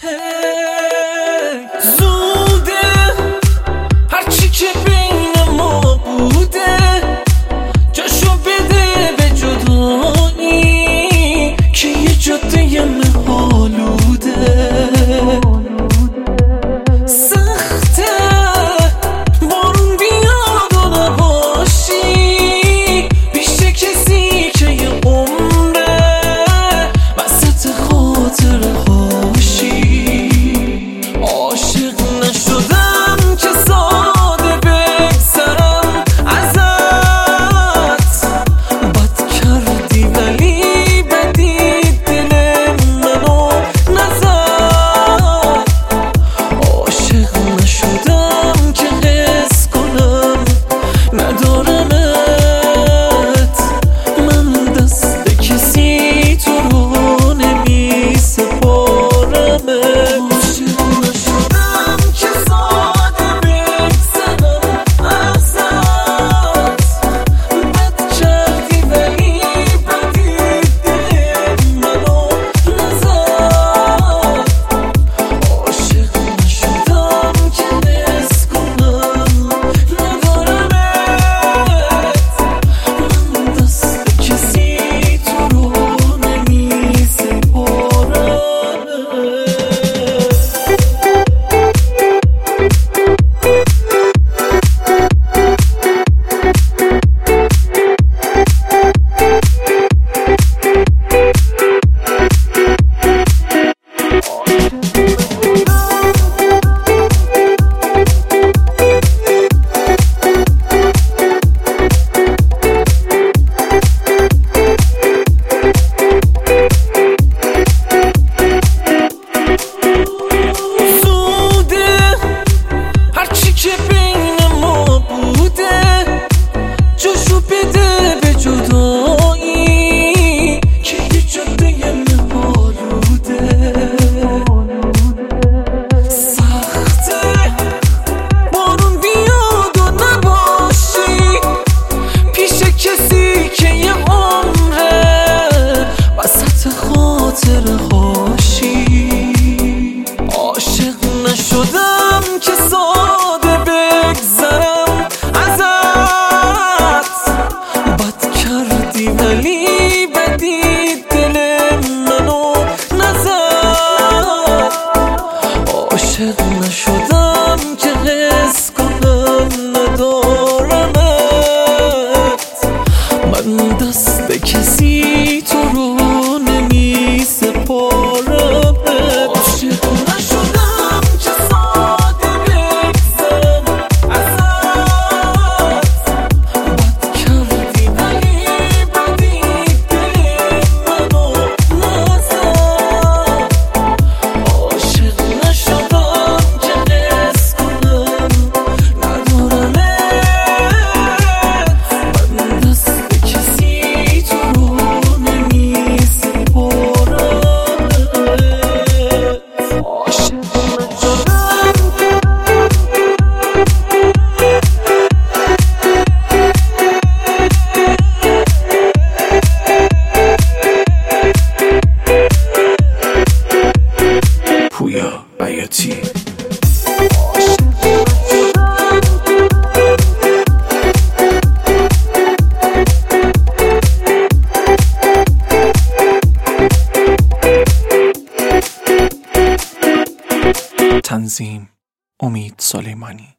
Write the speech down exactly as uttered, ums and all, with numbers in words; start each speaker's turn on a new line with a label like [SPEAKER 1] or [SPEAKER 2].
[SPEAKER 1] زوده هرچی که بین ما بوده جاشو بده به جدایی که یه جاده مهالوده. سخته بارون بیاد و نباشی پیش کسی که یه عمره وسط خاطره هاشی. عاشق نشدم که ساده بگذرم ازت، بد کردی ولی بدی دل منو نزد. عاشق نشدم که حس کنم ندارمت، من دست کسی تو رو نمی سپارمت. عاشق نشدم که ساده بگذرم ازت، بد کردی ولی بدی دل منو نزد. عاشق نشدم که حس کنم ندارمت، من دست کسی تو رو نمی سپارمت. زوده هرچی که بین ما بوده جاشو بده به جدایی که یه جاده مهالوده. سخته بارون بیاد و نباشی پیش کسی که یه عمره وسط خاطره هاشی. عاشق نشدم که ساده بگذرم ازت، بد کردی ولی بدی دل منو نزد. عاشق نشدم که حس کنم ندارمت، من دست کسی تو رو نمی سپارمت. عاشق نشدم که ساده بگذرم ازت، بد کردی ولی بدی دل منو نزد. عاشق نشدم که حس کنم ندارمت، من دست کسی تو رو نمی سپارمت. عاشق پویا بیاتی. تنظیم امید سلیمانی.